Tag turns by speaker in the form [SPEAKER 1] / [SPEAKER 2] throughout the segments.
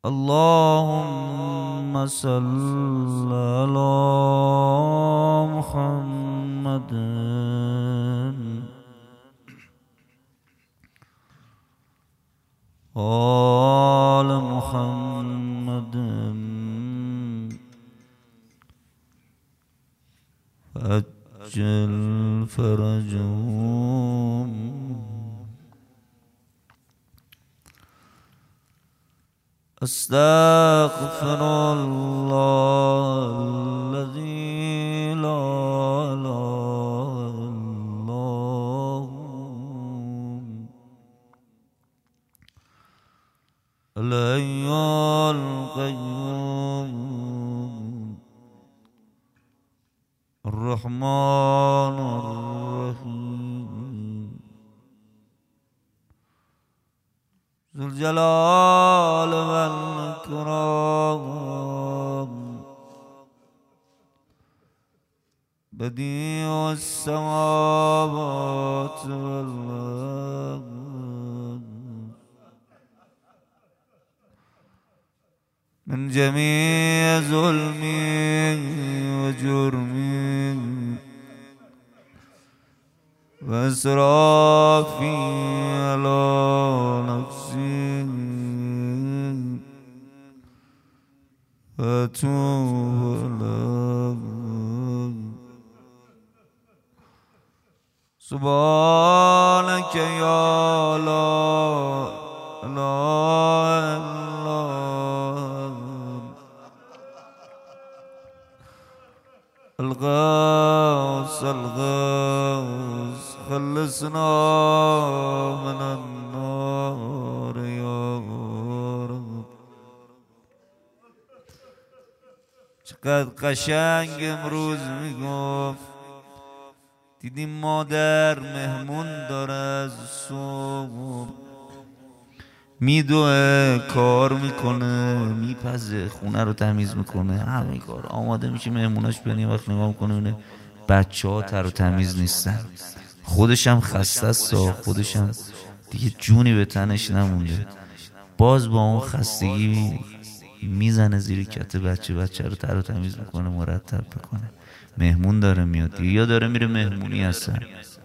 [SPEAKER 1] اللهم صل على محمد آل محمد فأجل فرجهم استغفر الله الذي لا إله إلا هو الحي القيوم الرحمن الرحيم ذو الجلال والإكرام بديع السماوات والأرض من جميع ظلمي وجرمي وإسرافي على نفسي وأتوب إليك سبحانك يا لا إله إلا الغوث الغوث خلصنا من النار يا رب. چقدر قشنگ امروز میگفت دیدیم مادر مهمون داره از صبح میدوه کار میکنه میپزه خونه رو تمیز میکنه همه کار آماده میشه مهموناش بریم وقت نگاه میکنه اونه بچه ها تر و تمیز نیستن خودش هم خسته است خودش هم دیگه جونی به تنش نمونده باز با اون خستگی میزنه زیر کت بچه رو تر و تمیز میکنه مرتب بکنه مهمون داره میاد دیگه یا داره میره مهمونی هستن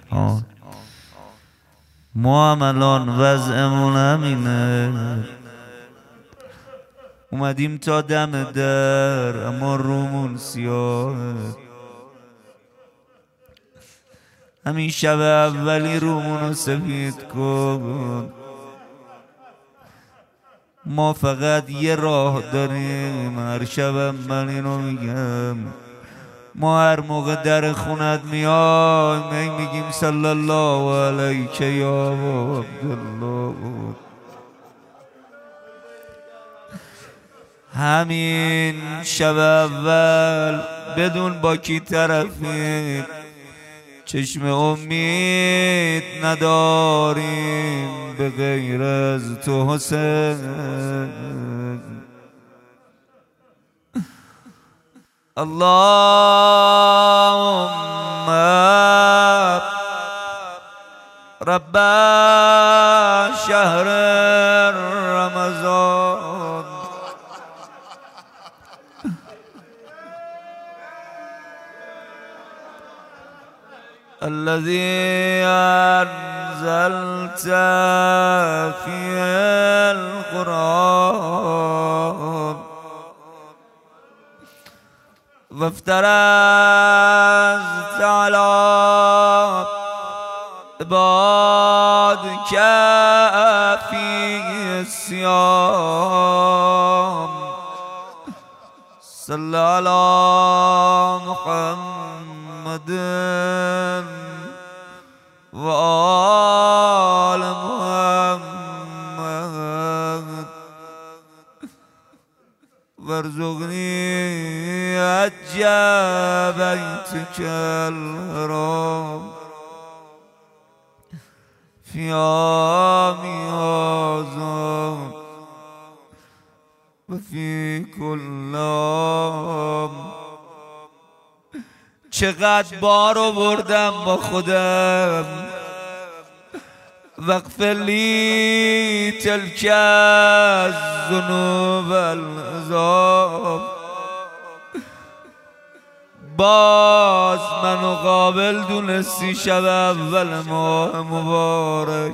[SPEAKER 1] ما هم الان وضعمون همینه اومدیم تا دم در اما رومون سیاهه همین شب اولی رومونو سفید کن ما فقط یه راه داریم هر شبم من اینو میگم ما هر موقع در خونت میایم میگیم صلی الله علیک یا عبدالله همین شب اول بدون با کی طرفیم چشم امید نداریم به غیر از تو حسین اللهم رب شهر رمضان الذي أنزلت فيه القرآن وافترضت على عبادك فيه الصيام صل على محمد وآل محمد وارزقني حج بيتك الحرام في عامي هذا وفي كل عام چقدر بار آوردم با خودم واغفر لي تلك الذنوب العظام. باز منو قابل دونستی شب اول ماه مبارک،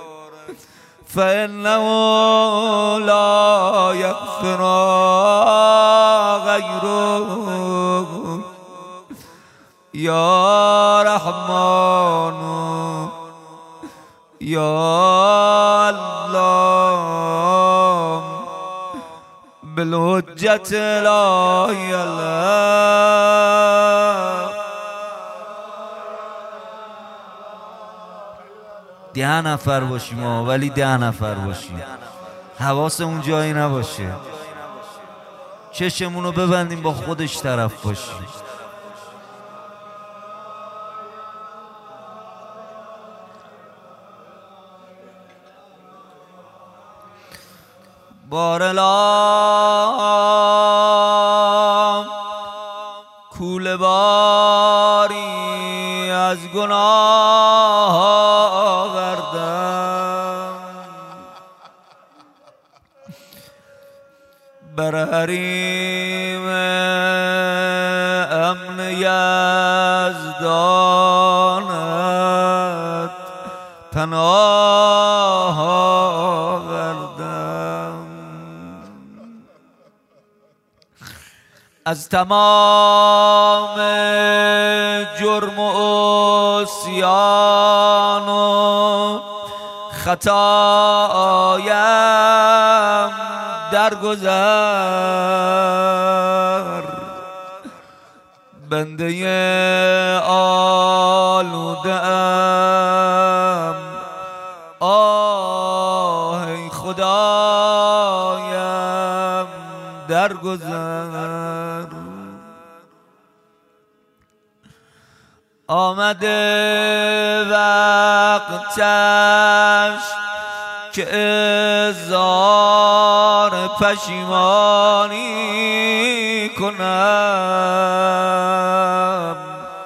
[SPEAKER 1] فإنه لا یغفر غیره. یا رحمان یا الله بالحجت لا الله. 10 نفر باشیم ولی 10 نفر باشیم، حواسمون جایی نباشه، چشمونو ببندیم با خودش طرف باشیم. بارلا کوله باری از گناه آوردم، بر حریم امن یزدانت پناه آوردم. از تمام جرم و عصیان و خطایم درگذر، بنده آلوده‌ام، آه ای خدایم درگذر. آمده وقتش که اظهار پشیمانی کنم،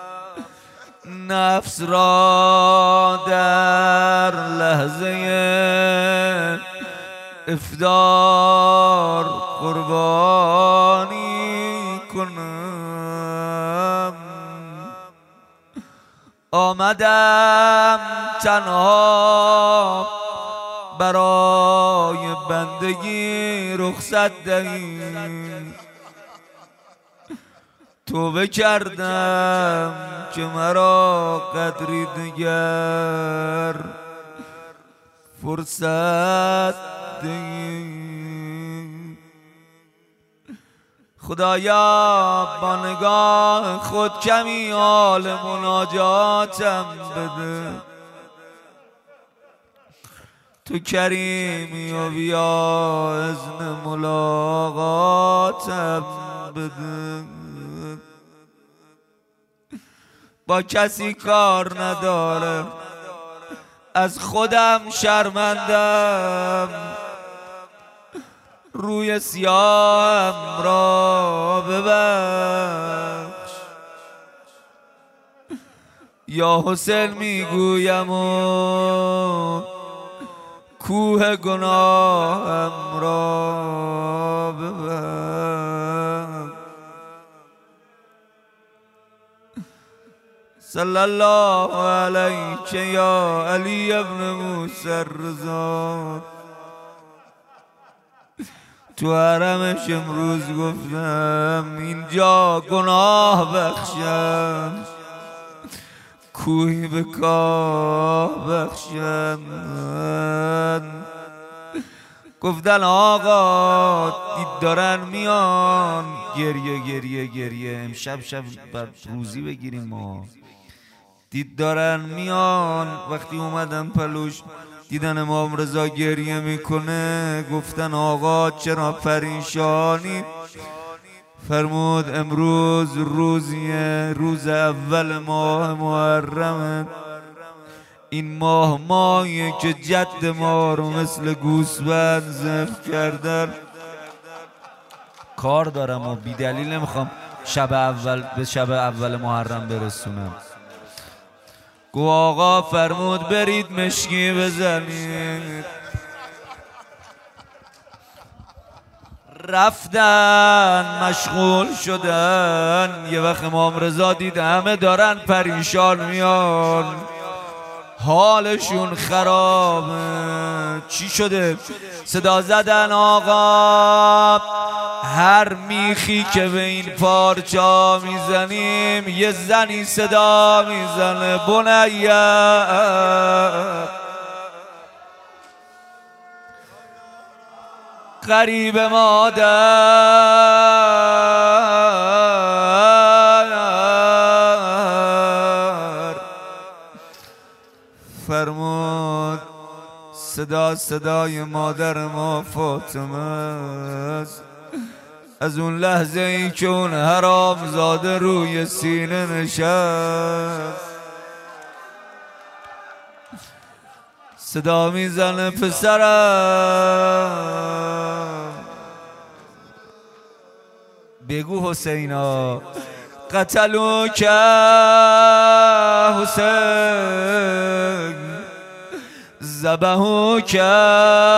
[SPEAKER 1] نفس را در لحظه افطار قربانی کنم. آمدم تنها برای بندگی رخصت دهی، توبه کردم که مرا قدری دیگر فرصت دهی. خدایا با نگاه خود کمی حال مناجاتم بده، تو کریمی و بیا اذن ملاقاتم بده. با کسی کار ندارم، از خودم شرمندم، روی سیاهم را ببخش. یا حسین میگویم و کوه گناهم را ببخش. صلی الله علیک یا علی ابن موسی الرضا. تو حرمش امروز گفتم اینجا گناه بخشم، کوهی به کاه بخشم. گفتن آقا دید دارن میان، گریه گریه گریه، امشب شب بر روزی بگیریم ما. دید دارن میان، وقتی اومدن پلوش دیدن امام رضا گریه میکنه، گفتن آقا چرا پریشانی؟ فرمود امروز روزیه، روز اول ماه محرمه. این ماه ماهیه که جد ما رو مثل گوسفند ذبح کردن. کار دارم و بی دلیل نمیخوام شب اول به شب اول محرم برسونم. گو آقا فرمود برید مشکی بزنید. رفتن مشغول شدن. یه وقت امام رضا دید همه دارن پریشان میان، حالشون خرابه. چی شده؟ صدا زدن آقا هر میخی که به این پارچا میزنیم یه زنی صدا میزنه بنیه غریب مادر. فرمود صدای مادر ما فاطمه است. از اون لحظه ای که اون حرام زاده روی سینه نشست صدا میزنه پسرم بگو حسینا قتلو که حسین ذبحو که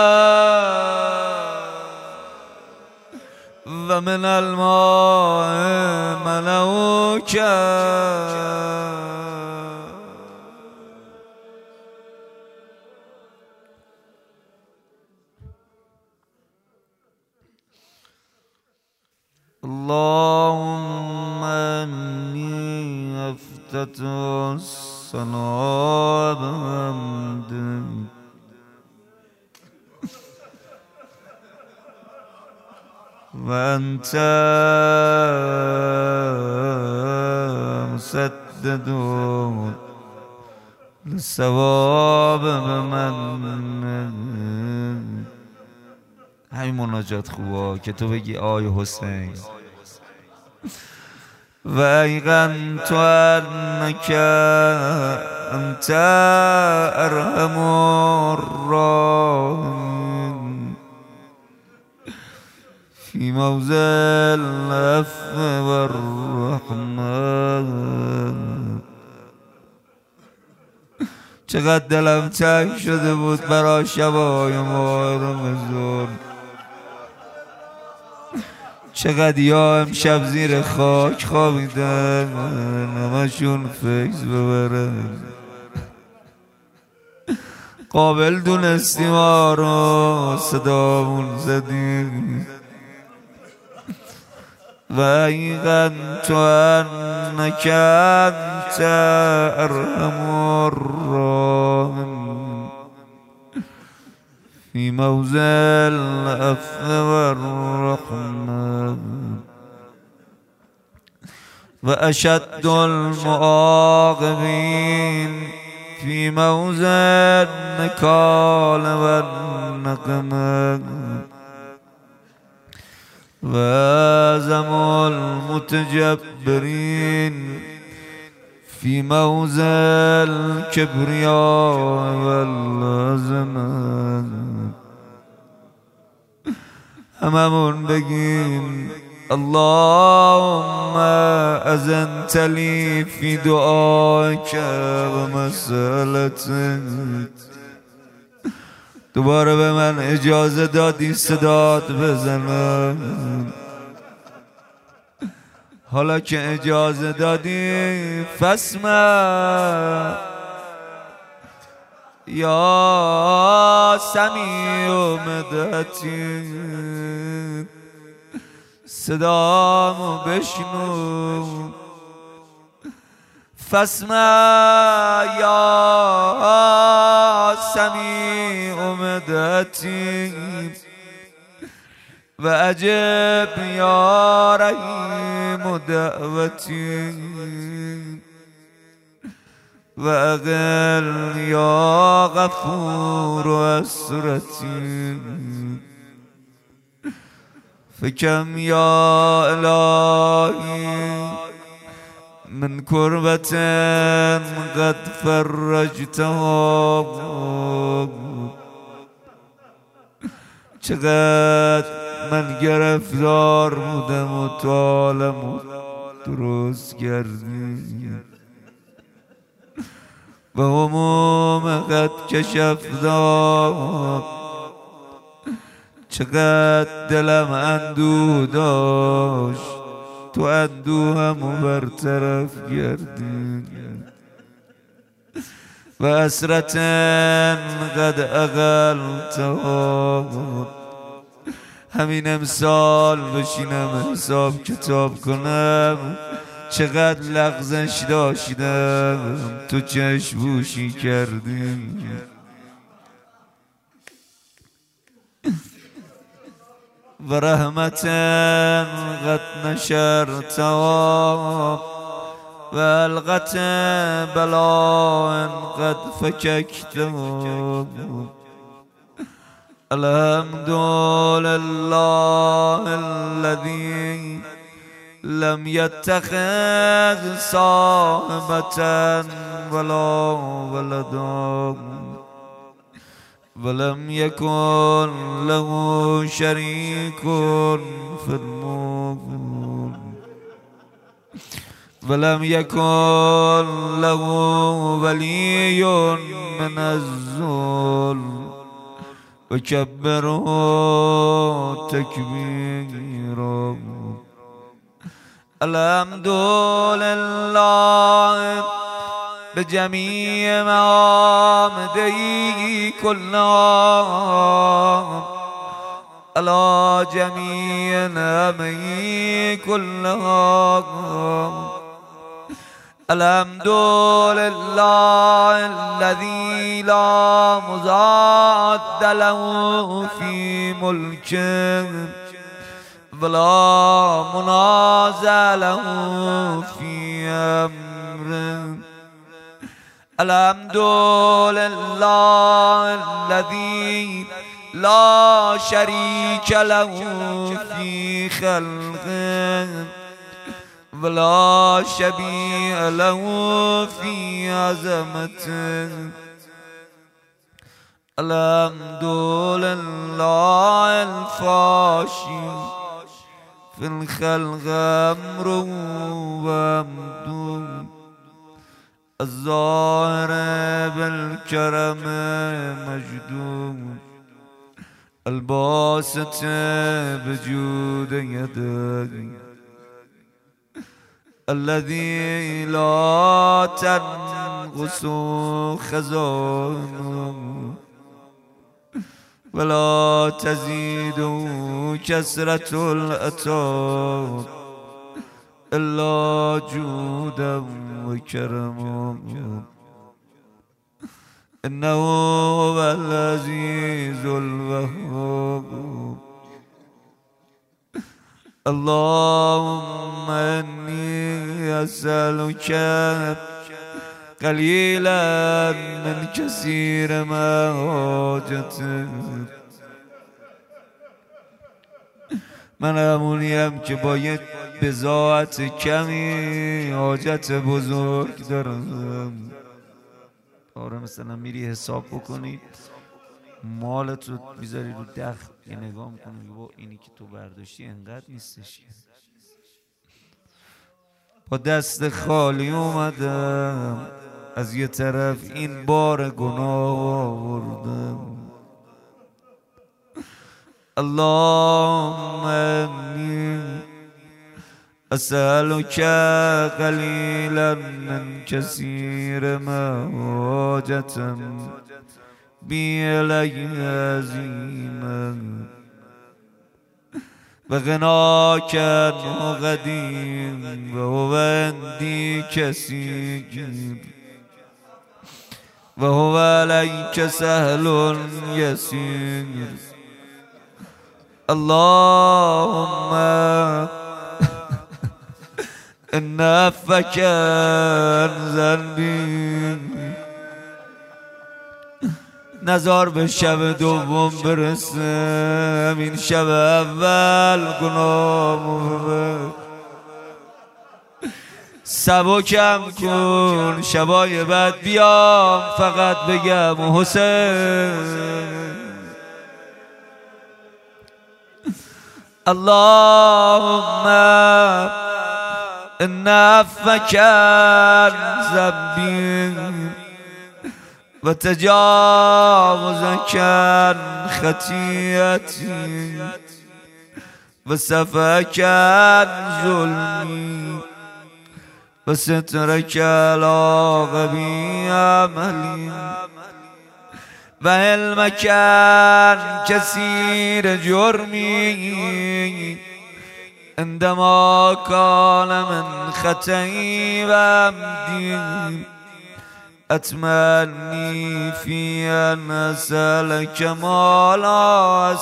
[SPEAKER 1] و من الماء منعو که. اللهم إني أفتتح الصلاة بحمدك وأنت مسدد للثواب بمنك. همین مناجات خوبه که تو بگی آی حسین و ایقنت انک انت ارحم الراحمین فی موضع العفو والرحمة. چقدر دلم تنگ شده بود برای شبای ماه رمضان. چقدر یا امشب زیر خاک خوابیدن همشون فیض ببرن. قابل دونستی ما رو صدامون زدیم و ایقنت انک انت ارحم الراحمین فی موضع العفو والرحمة و اشد المعاقبین فی موضع النکال والنقمة و اعظم المتجبرین فی موضع الکبریاء والعظمة. هممون بگیم اللهم اذنت لی فی دعائک و مسألتک. دوباره به من اجازه دادی صدات بزنم. حالا که اجازه دادی فاسمع یا سمیع مدتی صدامو بشنو. فاسمع یا سمیع مدتی و عجب یا رحیم دعوتی و اقل یا غفور اسرتی فکم یا الهی من کربت قد فرجتها. چقدر من گرفتار بودم و تو درست کردی. و هموم قد کشفتم چقدر دلم اندوه داشت تو اندوهم برطرف کردی و حسرتاً قد اقلتها همین امسال بشینم حساب کتاب کنم چقدر لغزش داشتم تو چشم بوشی کردی و رحمتاً قد نشرتها و القت بلاء قد فککتها الحمد لله الذي لم يتخذ صاحبة ولا ولدا ولم يكن له شريك في الملك ولم يكن له ولي من الذل وكبره تكبيرا الحمد لله بجميع محامده كلها على جميع نعمه كلها الحمد لله الذي لا مضاد له في ملكه ولا منازع له في امره الحمد لله الذي لا شريك له في خلقه ولا شبيه له في عظمته الحمد لله الفاشي في الخلق أمره وامده الظاهر بالكرم مجده الباسط بجود يده الذي لا تنقص خزانه ولا تزيد كثرة العطاء إلا جودا وكرما إنه هو العزيز الوهاب اللهم إني أسألك قليلا من كثير ما حاجتك من همونیم که باید بضاعت کمی حاجت بزرگ دارم. آره مثلا میری حساب بکنی مالت رو بیزاری رو دخل یه نگاه میکنی با اینی که تو برداشتی انقدر نیستش با دست خالی اومدم از یه طرف این بار گناه آوردم اللهم انی اسألک قلیلا من کثیر ما حاجتم بی الی عظیما و غناک عنه قدیم و هو عندی کثیر و هو علیک سهل یسیر اللهم ان عفوک عن ذنبی نزار به شب دوم برسه همین شب اول گناهمو سبکم کن شبای بعد بیام فقط بگم حسین اللهم ان عفوک عن ذنبی وتجاوزك عن خطيئتي وصفك عن ظلمي وسترك على غبي عملي وعلمك عن كثير جرمي عندما كان من خطئي وعمدي أتمني في أن أسألك ما لا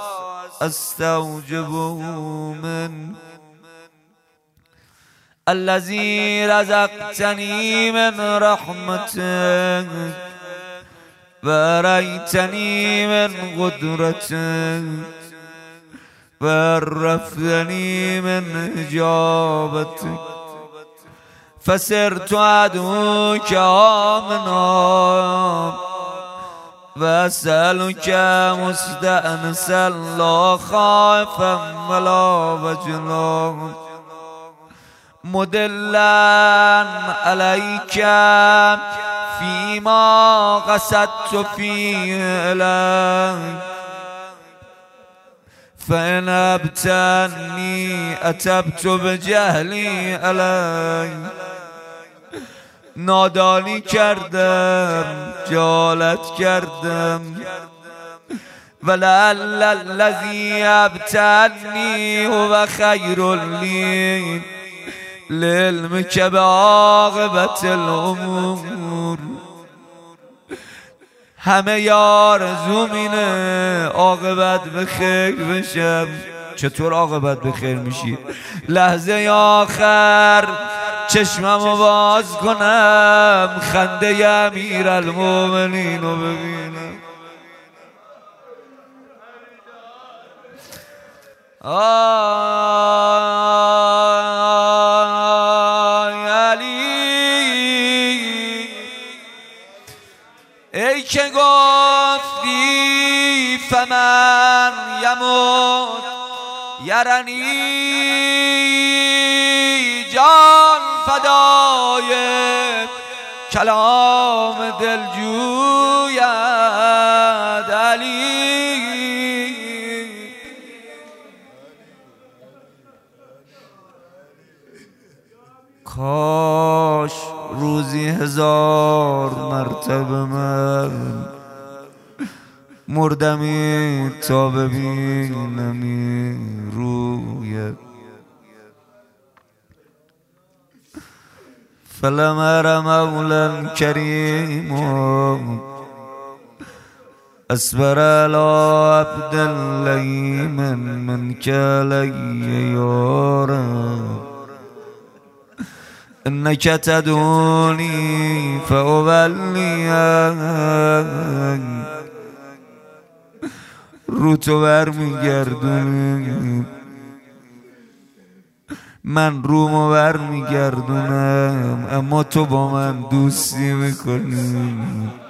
[SPEAKER 1] أستوجبه منك الذي رزقتني من رحمتك ورأيتني من قدرتك وعرفتني من إجابتك فصرت أدعوك آمنا وأسألك مستأنسا لا خائفا ولا وجلا مدلا عليك فيما قصدت فيه إليك فإن أبتني أتبت بجهلي عليك نادانی کردم جالت کردم ولعل الذی ابتلنی هو خیر لی لعلمک بعاقبة الامور همه آرزوم اینه عاقبت به خیر بشم. چطور عاقبت به خیر میشی؟ لحظه آخر چشممو باز کنم خنده امیرالمومنین رو ببینم. آی علی ای که گفتی فمن یموت یرنی جان فدای کلام دلجویت علی کاش روزی 1000 مرتبه من مردمی تا ببینمی رویت فلم ار مولا کریم اصبر على عبد اللئیم منك علی یا رب انك تدعوني فاولیک رو تو برمیگردونی من رومو برمیگردونم اما تو با من دوستی میکنی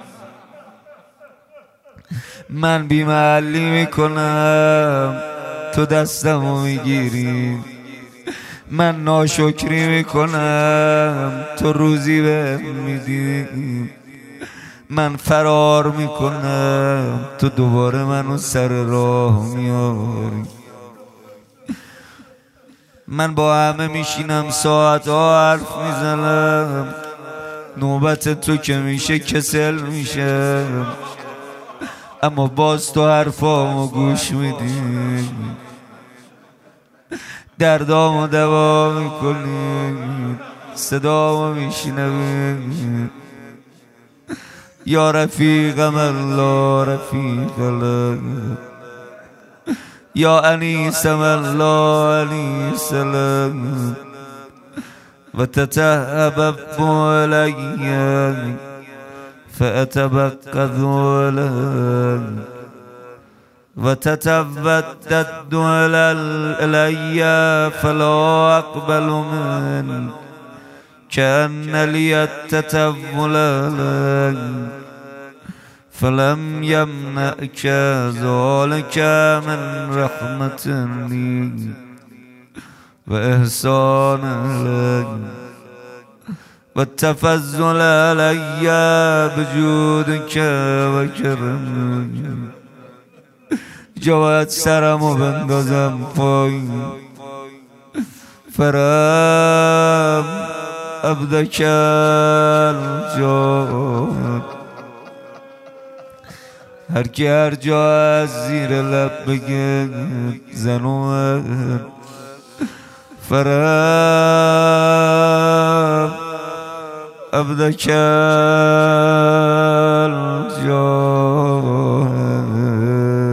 [SPEAKER 1] من بی‌محلی میکنم تو دستمو میگیری من ناشکری میکنم تو روزی بهم میدی من فرار میکنم تو دوباره منو سر راه میاری من با همه میشینم ساعت ها حرف میزنم نوبت تو که میشه کسل میشم اما باز تو حرفامو گوش میدی دردامو دوا میکنی صدامو میشنوی یا رفیق من لا رفیق لك یا انیس من لا انیس لك و تتهبب علی فأتبقض لك و تتودد علی فلا اقبل من كأن لي التتول لك فلم يمنعك ذلك من رحمة لي وإحسان لك والتفضل علي بجودك وكرم جواد سرمو بندازم پایین فرام عبدك الجود هر کی هر جا از زیر لب بگه زنوان فرام عبدك الجود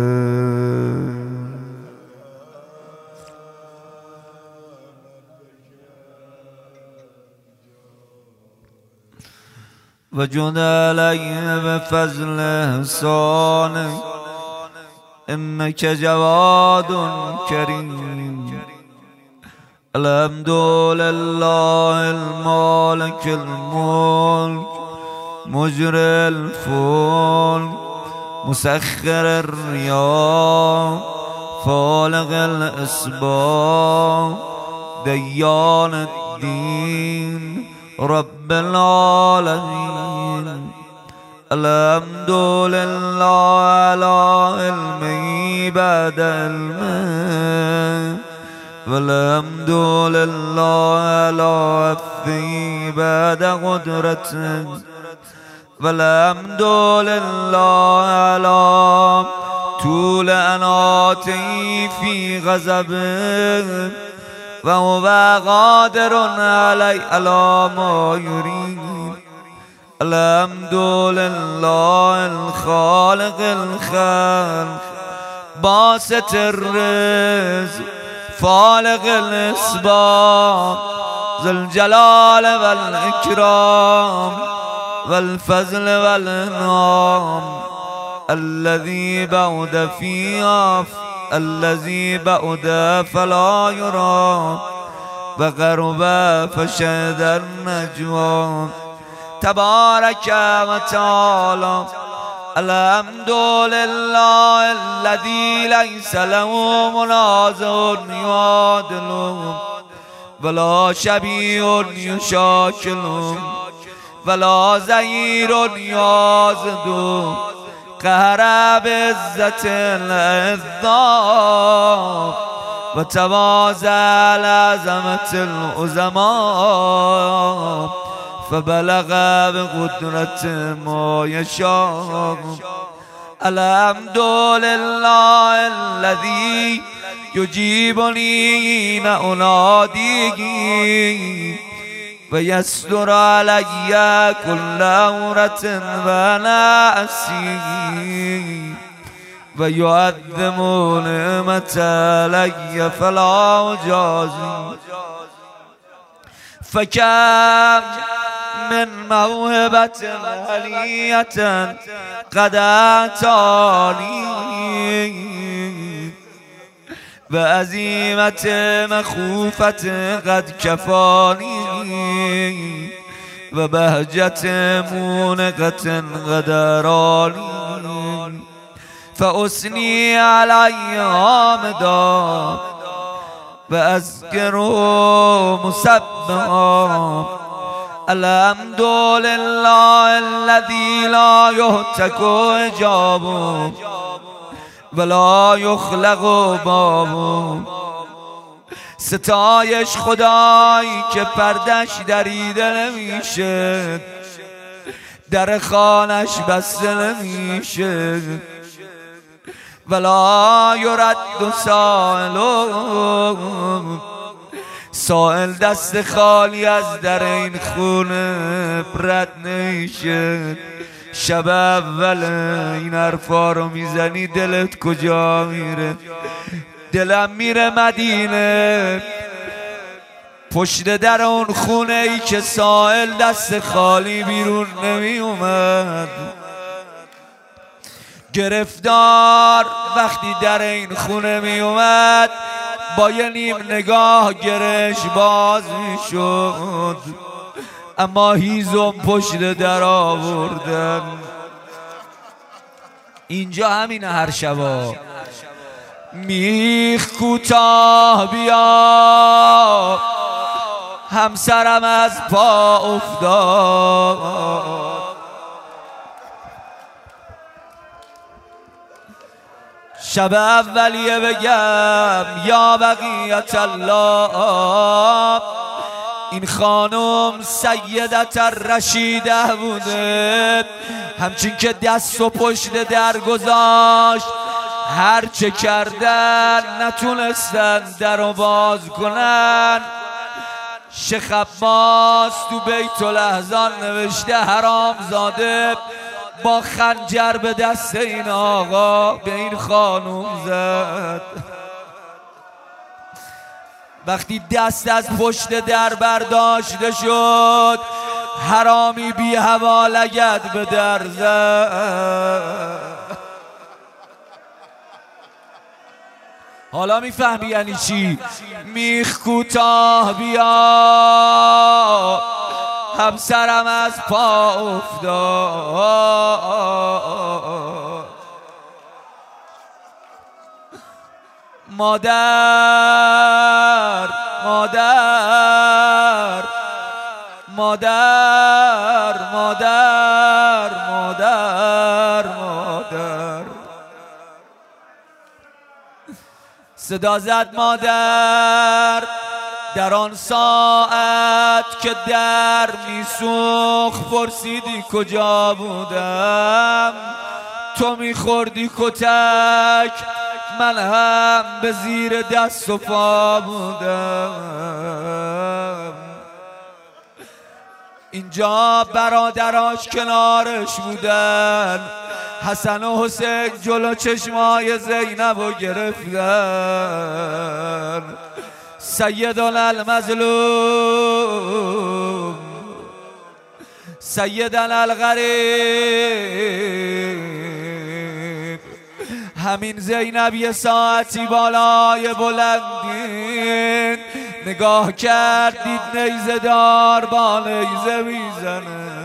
[SPEAKER 1] وجد علي بفضل إحسانك إنك جواد كريم الحمد لله المالك الملك مجري الفلك مسخر الرياح فالق الأسباب ديان الدين رب العالمين الحمد لله على علمه بعد علمه والحمد لله على عفوه بعد قدرته والحمد لله على طول أناته في غضبه وهو قادر على ما يريد الحمد لله الخالق الخلق باسط الرزق فالق الاسباب ذو الجلال والإكرام والفضل والإنعام الذي بعد فيه الذي بعد فلا يرى وقرب فشهد النجوى تبارك وتعالى الحمد لله الذي ليس له منازع يعادله ولا شبيه يشاكله ولا زهير يعاضده قهر بعزة العظام وتواضع لعظمة العظماء فبلغ بقدرة ما يشاء الحمد لله الذي يجيبني حين أناديه ويستر علي كل عورة وأنا أسير ويعظم نعمة علي فلا أجازي فكم من موهبة علية قد أعطاني وعزيمة مخوفة قد كفاني وبهجة مونقة قد أراني فأثني علي حامدا وأذكره مسبحا الحمد لله الذي لا يهتك حجابه ولا يخلق بابه ستایش خدایی که پردش دریده نمیشه در خانش بسته نمیشه ولا یرد سائل دست خالی از در این خونه رد نمیشه شب اول این حرفا رو میزنی دلت کجا میره؟ دلم میره مدینه پشت در اون خونه ای که سائل دست خالی بیرون نمی اومد گرفتار وقتی در این خونه می اومد با یه نیم نگاه گرش باز می شد اما هیزم پشت در آوردن اینجا همینه هر شبا میخ کوتاه بیا همسرم از پا افتاد. شب اولیه بگم یا بقیت الله، این خانم سیدت الرشیده بوده. همچین که دست و پشت در گذاشت، هر چه کردن نتونستن در رو باز کنن. شیخ عباس تو بیت الاحزان نوشته حرام زاده با خنجر به دست این آقا به این خانم زد. وقتی دست از پشت در برداشته شد، حرامی بی هوا لگد به در زد. حالا میفهمی یعنی چی؟ میخ کوتاه بیا، همسرم از پا افتاد. مادر مادر مادر مادر مادر مادر صدا زد مادر در آن ساعت که در میسوخت. پرسیدی کجا بودم؟ تو میخوردی کتک، من هم به زیر دست و پا بودم. اینجا برادراش کنارش بودن، حسن و حسین جلو چشمای زینب رو گرفتن. سیدنا المظلوم، سیدنا الغریب، همین زینب یه ساعتی بالای بلندین نگاه کرد، دید نیزه دار با نیزه میزنه.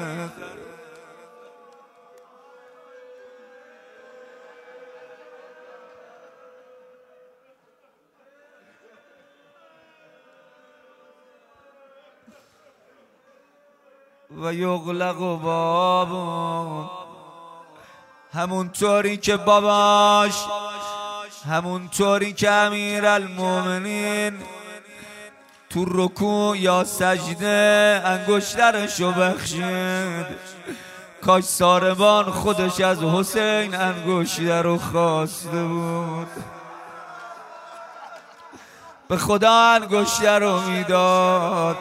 [SPEAKER 1] و یغلق باب، همونطوری که باباش، همونطوری که امیرالمومنین تو رکوع یا سجده انگشترشو بخشید. کاش ساربان خودش از حسین انگشتر رو خواسته بود، به خدا انگشتر رو میداد.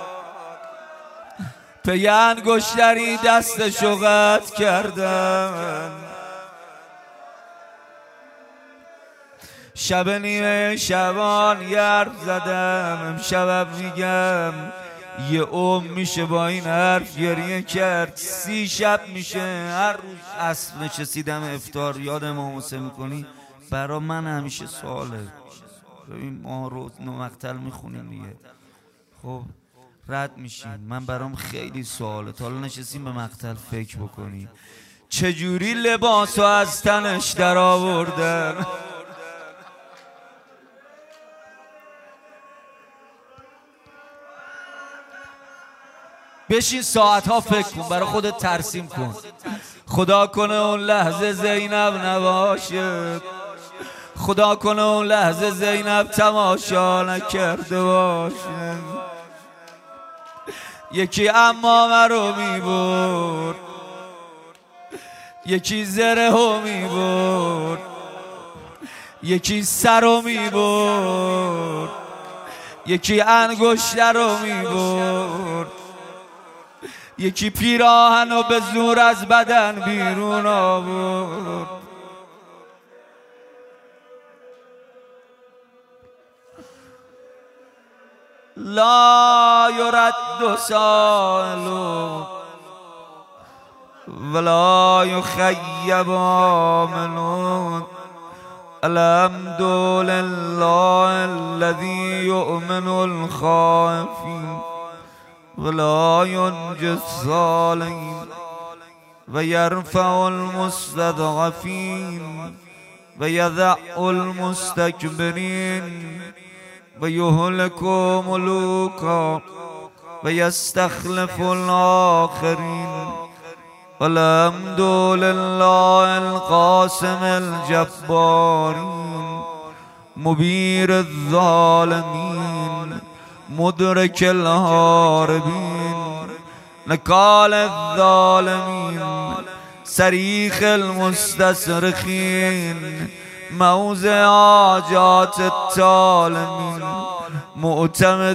[SPEAKER 1] پی انگشتری دستشو قطع کردن. شب نیمه شبان یه حرف زدم، امشب میگم یه میشه با این حرف گریه کرد. 30 شب میشه هر روز عصر نشستیدم افطار یاد امام حسین میکنی. برا من همیشه سواله. ببین ما رو مقتل میخونیم دیگه، خب رد میشیم. من برام خیلی سواله، تا حالا نشستیم به مقتل فکر بکنی چجوری لباسو از تنش در آوردن. بشین ساعتها فکر کن، برای خودت ترسیم کن. خدا کنه اون لحظه زینب نباشه، خدا کنه اون لحظه زینب تماشا نکرده باشه. یکی عمامه رو میبرد، یکی زره رو میبرد، یکی سر رو میبرد، یکی انگشتر رو میبرد، یکی پیراهن رو به زور از بدن بیرون آورد. لا يرد سائل ولا يخيب عامل. الحمد لله الذي يؤمن الخائفين ولا ينجي الظالمين ويرفع المستضعفين ويضع المستكبرين ويهلك ملوكا ويستخلف الآخرين. والحمد لله القاسم الجبارين مبير الظالمين مدرك الهاربين نكال الظالمين صريخ المستصرخين موضع حاجات الطالبين معتمد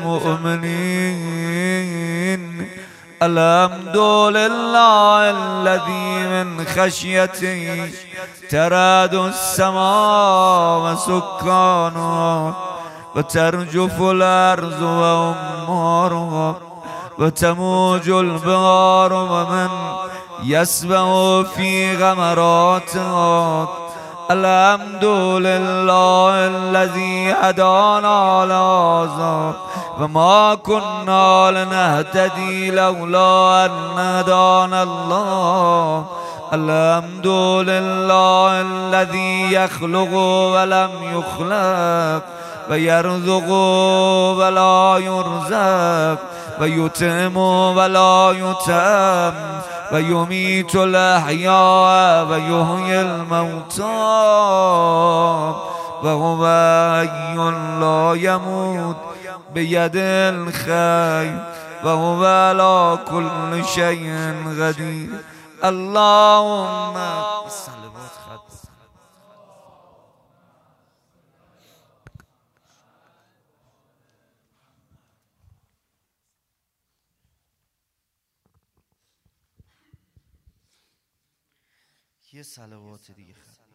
[SPEAKER 1] المؤمنين. الحمد لله الذي من خشيته ترعد السماء وسكانها وترجف الأرض وأمارها وتموج البحار ومن يسبح في غمراتها. الحمد لله الذي هدانا لهذا وما كنا لنهتدي لولا أن هدانا الله. الحمد لله الذي يخلق ولم يخلق ويرزق ولا يرزق ويتم ولا يتم ويميت الأحياء ويحيي الموتى وهو حي لا يموت بيده الخير وهو على كل شيء قدير. اللهم یه صلوات دیگه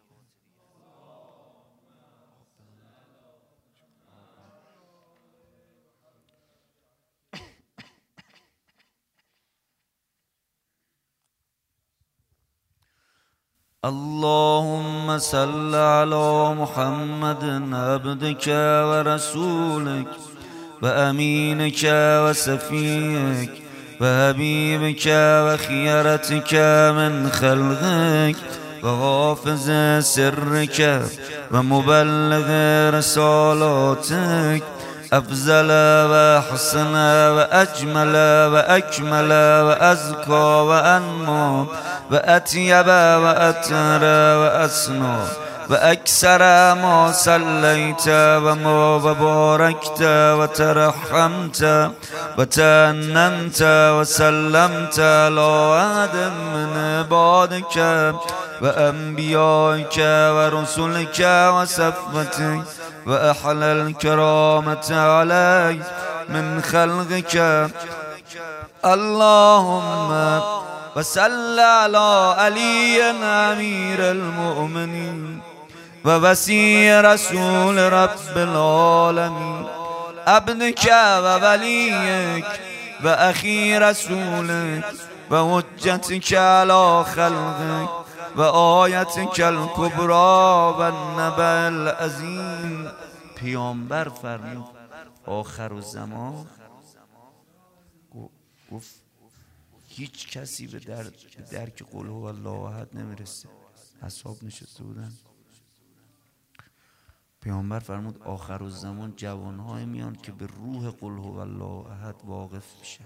[SPEAKER 1] اللهم صل على محمد عبدك ورسولك وأمينك وسفيك وحبيبك وخيرتك من خلقك وحافظ سرك ومبلغ رسالاتك أفضل وأحسن وأجمل وأكمل وأزكى وأنمى وأطيب وأطهر وأسنى وأكثر ما صليت وما باركت وترحمت وتأننت وسلمت على أحد من عبادك وأنبيائك ورسلك وصفوتك وأحل الكرامة عليك من خلقك. اللهم وصل على علي أمير المؤمنين ووصي رسول رب العالمين ابنك ووليك وأخي رسولك وحجتك على خلقك وآيتك الكبرى والنبأ العظيم. پیامبر فرمود آخر الزمان گفت هیچ کسی به درک قل هو الله احد نمیرسه. اصحاب نشسته بودن، پیامبر فرمود آخر الزمان جوانهای میان که به روح قل هو الله احد واقف میشن.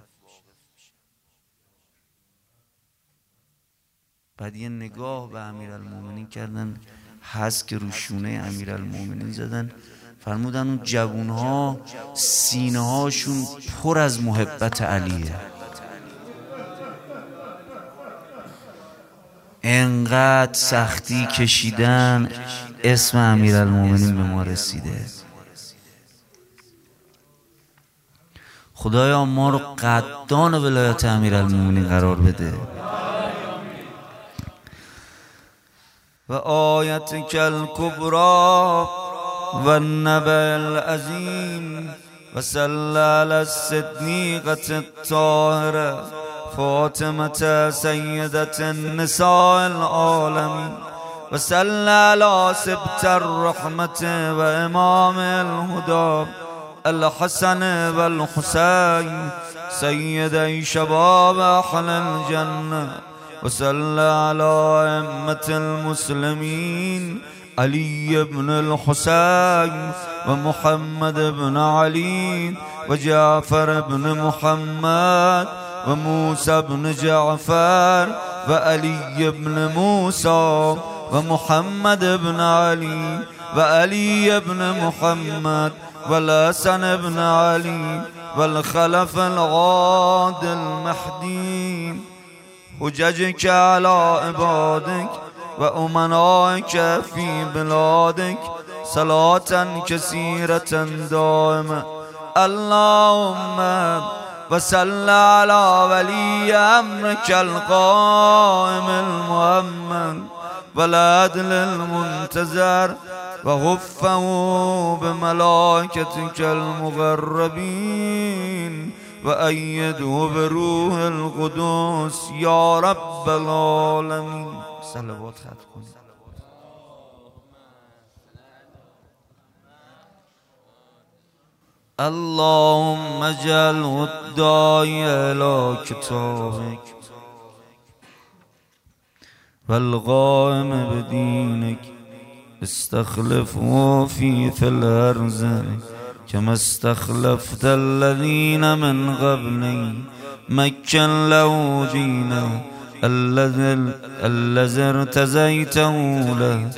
[SPEAKER 1] بعد یه نگاه به امیرالمومنین کردن، هست که رو شونه امیرالمومنین زدن، فرمودن اون جوانها سینه هاشون پر از محبت علیه، انقدر سختی کشیدن اسم امیرالمومنین به ما رسیده. خدایا ما رو قدردان ولایت امیرالمومنین قرار بده. و آیتک الکبری و النبأ العظیم و صلی علی الصدیقة الطاهرة فاطمة سیدة النساء العالمین و صلی علی سبط الرحمة و امام الهدى الحسن و الحسین سیدی شباب اهل الجنة و صلی علی ائمة المسلمین علي بن الحسين ومحمد بن علي وجعفر بن محمد وموسى بن جعفر وعلي بن موسى ومحمد بن علي وعلي بن محمد والحسن بن علي والخلف الغادي المهدي حججك على عبادك وأمنائك في بلادك صلاة كثيرة دائمة. اللهم وصل على ولي أمرك القائم المؤمن والعدل المنتظر وغفه بملائكتك المقربين وأيده بروح القدس يا رب العالمين. صلوات ختم. اللهم اجعله الداعي إلى كتابك والقائم بدينك استخلفه في الأرض كما استخلفت الذين من قبلي مكن له دينه الذي ارتزيته له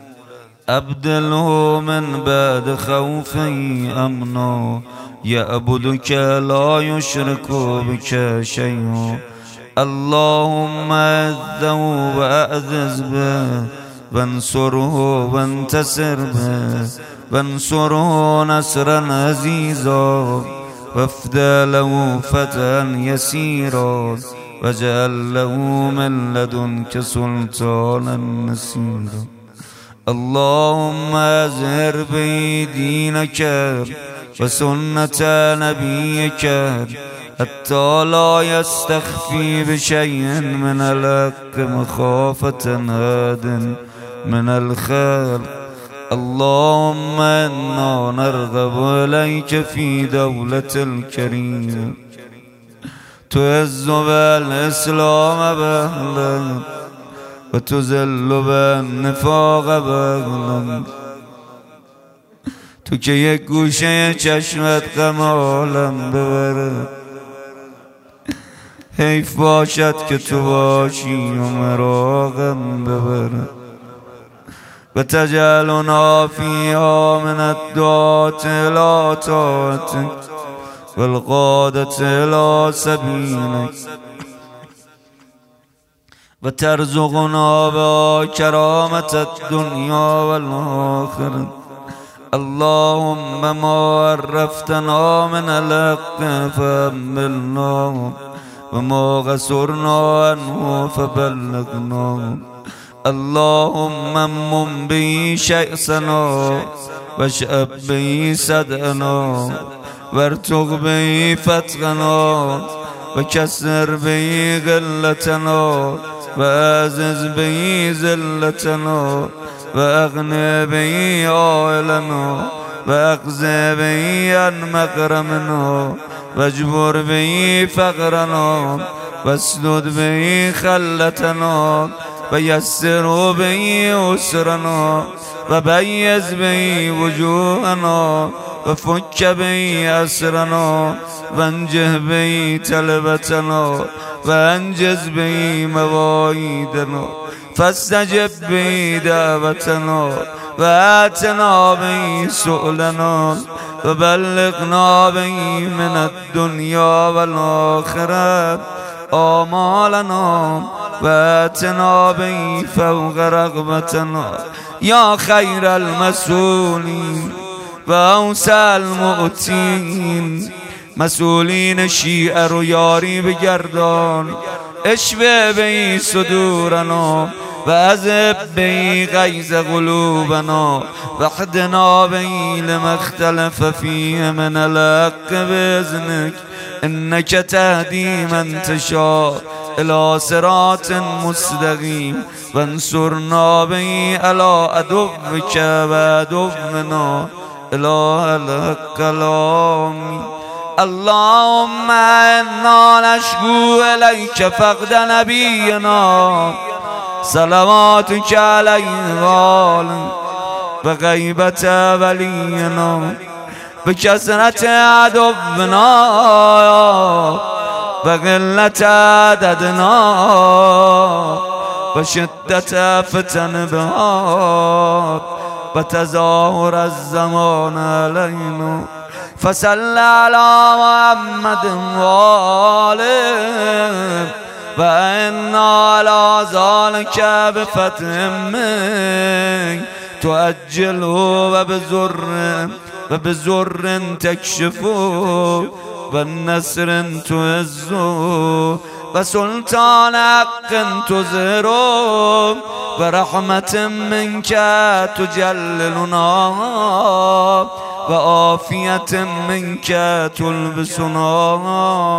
[SPEAKER 1] أبدله من بعد خوفي أمنا يعبدك لا يشرك بك شيئا. اللهم أعزه وأعزز به وانصره وانتصر به وانصره نصرا عزيزا وافدى له فتحا يسيرا واجعل له من لدنك سلطانا نصيرا. اللهم أظهر به دينك وسنة نبيك حتى لا يستخفي بشيء من الحق مخافة هاد من الخير. اللهم إنا نرغب إليك في دولة الكريم تعز بالإسلام بأهله وتذل بالنفاق بأهله. تو که یک گوشه چشمت غمالم ببره حیف باشد که تو باشی و مرا غم ببره و تجعلنا فيها من الدعاة إلى طاعتك والقادة إلى سبيلك و ترزقنا با کرامة الدنيا والآخرة. اللهم ما عرفتنا من الحق فأملنا وما غسرنا عنه فبلغنا. اللهم امم به شيئنا واشأب به صدعنا وارتق به فتقنا وكسر به غلتنا وأعزز به ذلتنا وأغن به عائلنا وأقضي به عن مغرمنا واجبر به فقرنا واسدد به خلتنا ويسر به أسرنا وبيز به وجوهنا وفك به أسرنا وانجه به تلبتنا وانجز به مواعيدنا فاستجب به دعوتنا وآتنا به سؤلنا وبلغنا به من الدنيا والآخرة آمالنا وآتنا به فوق رغبتنا يا خير المسؤولين وأوسع المؤتين. مسئولین شیعه رو یاری بگردان اشوه به صدورنا و اذهب به غیظ قلوبنا وحدنا به لما اختلف فيه من الحق بإذنك إنك تهدي من تشاء إلى صراط مستقيم وانصرنا به على عدوك وعدونا إله الحق الآمين. اللهم إنا نشكو إليك فقد نبينا صلواتك عليه بغيبة ولينا بكثرة عدونا بقلة عددنا بشدة فتن بها بتظاهر الزمان علينا فصل على محمد وآله وإنا على ذلك بفتح منك تؤجله وبزر تكشفه والنصر تعزه وسلطان حق تظهره ورحمة منك تجللنا وعافية منك تلبسنا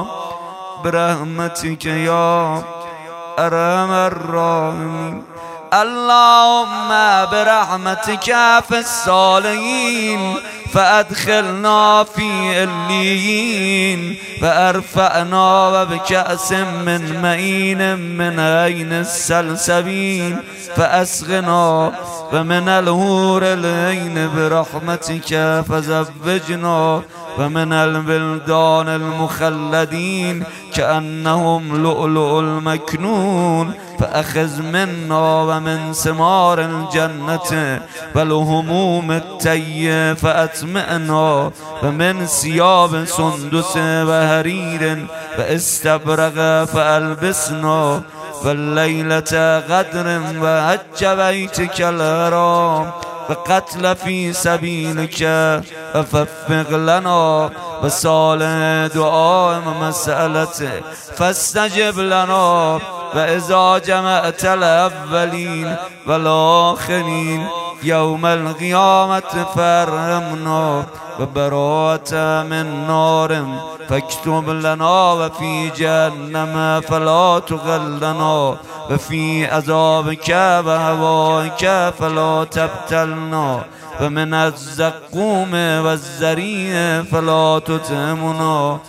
[SPEAKER 1] برحمتك يا أرحم الراحمين. اللهم برحمتك في الصالحين فأدخلنا في الليين فأرفعنا وبكأس من معين من عين السلسبيل فأسغنا ومن الهور العين برحمتك فزوجنا ومن البلدان المخلدين كأنهم لؤلؤ المكنون فأخذ منا ومن ثمار الجنة والهموم التي فأتمئنا ومن ثياب سندس وهرير واستبرق فألبسنا والليلة غدر وحج بيتك الحرام وقتل في سبيلك فافق لنا وصالح دعاء ومسألته فاستجب لنا وإذا جمعت الأولين والآخرين يوم القيامة فارحمنا وبراءة من نار فاكتب لنا وفي جهنم فلا تغلنا وفي عذابك وهوائك فلا تبتلنا ومن الزقوم والزريع فلا تطعمنا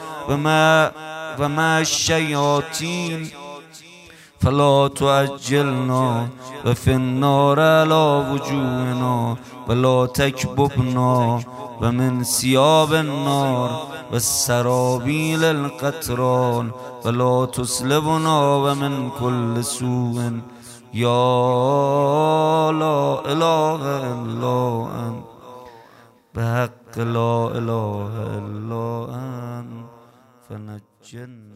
[SPEAKER 1] وما الشياطين فلا تعجلنا وفي النار على وجوهنا ولا تكببنا ومن ثياب النار والسرابيل القطران ولا تسلبنا ومن كل سوء يا لا إله إلا أنت بحق لا إله إلا أنت فنجنا.